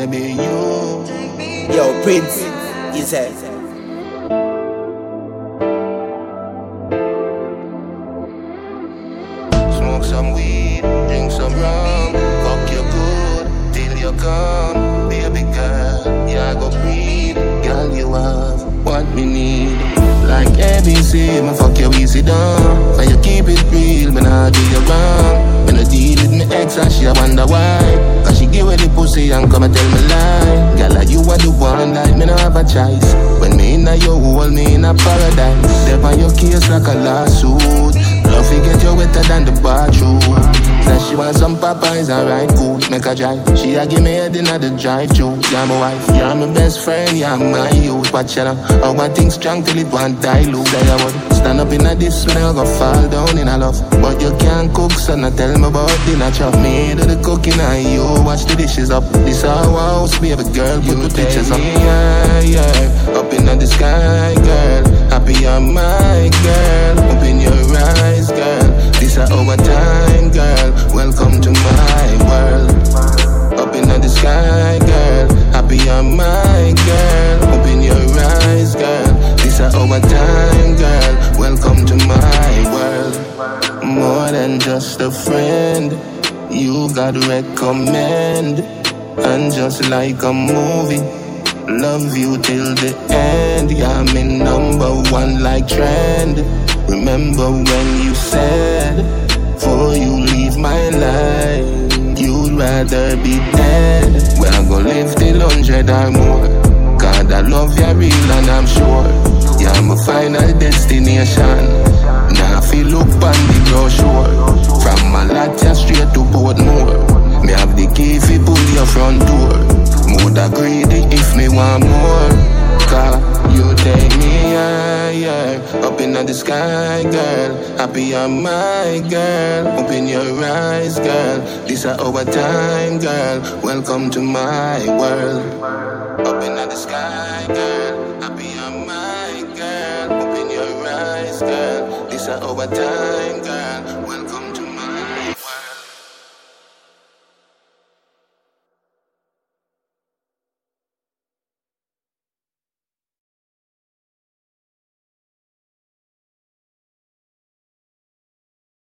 baby, you. Yo, Prince, he said. Smoke some weed, drink some rum, fuck you good till you come, baby girl. Yeah, go breathe, girl. You have what we need. Like ABC, me fuck you easy down. And you keep it real, me nah do you wrong. When I deal with me ex and she a wonder why. Cause she give away the pussy and come and tell me lie. Girl, like you are the one, like me no have a choice. When me inna your hole, me in a paradise. Step on your case like a lawsuit. Love you get you wetter than the bathroom. Say she want some Popeyes, alright, cool, make her drive. She a give me head inna the drive-thru. You're my wife, you're my best friend, you're my youth. Watch out, I want things strong till it want dilute. Say I would stand up inna this when I go fall down in a love. But you can't cook, so now tell me about dinner chop. Me do the cooking and you watch the dishes up. This our house, baby girl, put the pictures up. Yeah, up inna the sky, girl. Happy you're my girl. Open your eyes, girl. This are our time, girl. Welcome to my world. Up in the sky, girl. Happy you're my girl. Open your eyes, girl. This are our time, girl. Welcome to my world. More than just a friend, you gotta recommend. And just like a movie, love you till the end. Yeah, I'm in #1 like trend. Remember when you said, before you leave my life, you'd rather be dead. Well, I'm gonna live till 100 or more. God, I love you real and I'm sure. Yeah, my final destination. Now if you look on the brochure, from Malatia straight to Portmore. Me have the key if you pull your front door. Mood greedy if me want more. Cause you take me higher, up in the sky, girl. Happy you're my girl. Open your eyes, girl. This are our time, girl. Welcome to my world. Up in the sky, girl. Happy you're my girl. Open your eyes, girl. This are our time, girl.